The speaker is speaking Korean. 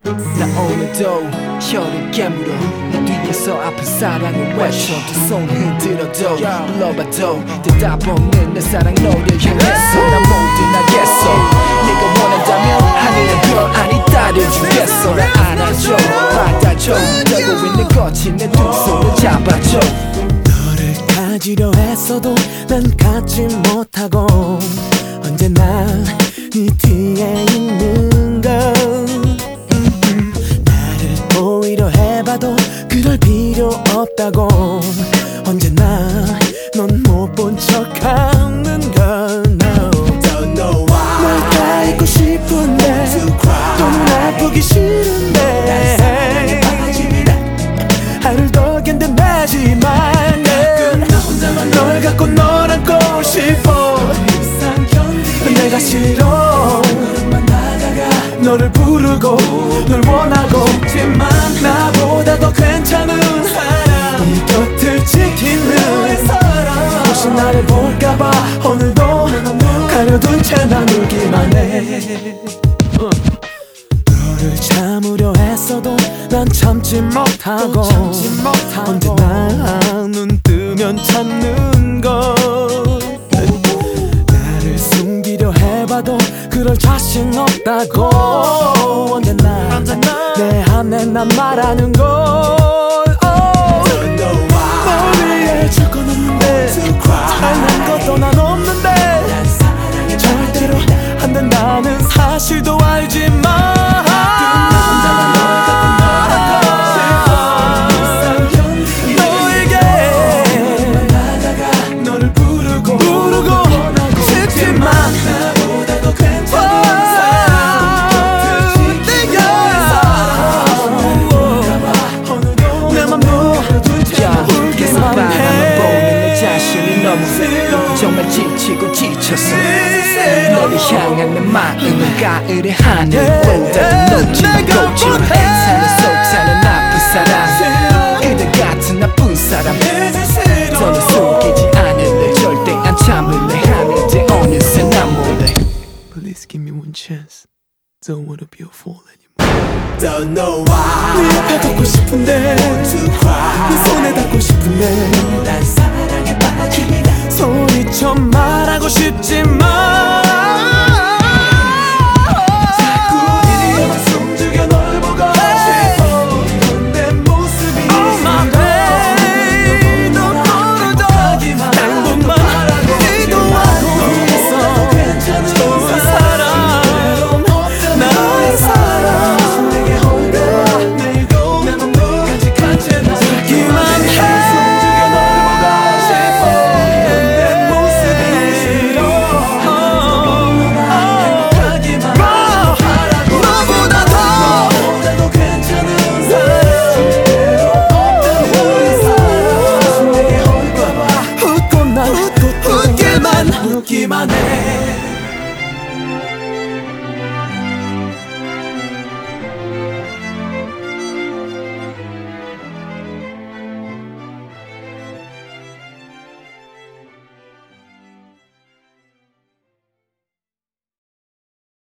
나 오늘도 혀를 깨물어 내 뒤에서 아픈 사랑을 외쳐 두 손 흔들어도 불러봐도 대답 없는 내 사랑 너를 향해서 난 뭐든 하겠어. 네가 원한다면 하늘의 별 아니 따려주겠어. 날 안아줘 받아줘 떨고 있는 거친 내 두 손을 잡아줘. 너를 가지려 했어도 난 갖지 못하고 언제나 네 뒤에 있는 걸 나를 보이려 해봐도 그럴 필요 없다고 언제나 넌 못 본 척하는 걸 no. Don't know why 널 다 잊고 싶은데 또 눈 아프기 싫은데 하루를 더 견뎌내지만 널 갖고 널 안고 싶어 내가 싫어 너를 부르고 널 원하고 싶지만 나보다 더 괜찮은 사람 네 곁을 지키는 사람 혹시 나를 볼까봐 오늘도 가려둔 채 난 울기만 해 너를 참으려 했어도 난 참지 못하고 언제나 눈 뜨면 찾는 걸 나를 숨기려 해봐도 그럴 자신 없다고 언제나 내 안에 난 말하는 걸 널 위해 줄 건 없는데 잘난 것도 난 없는데 절대로 안 된다는 사실도 알지만 정말 지치고 지쳤어. 너를 향한 내 마음은 가을의 하늘보다도 높지만 곱지만 사는 속 사는 아픈 사람 그대 같은 나쁜 사람 더는 속이지 않을래 절대 안 참을래 하는데 어느새 난 몰래 Please give me one chance Don't wanna be a fool anymore Don't know why 네 옆에 걷고 싶은데 네 손에 닿고 싶은데 난 사랑에 빠집니다 소리쳐 말하고 싶지만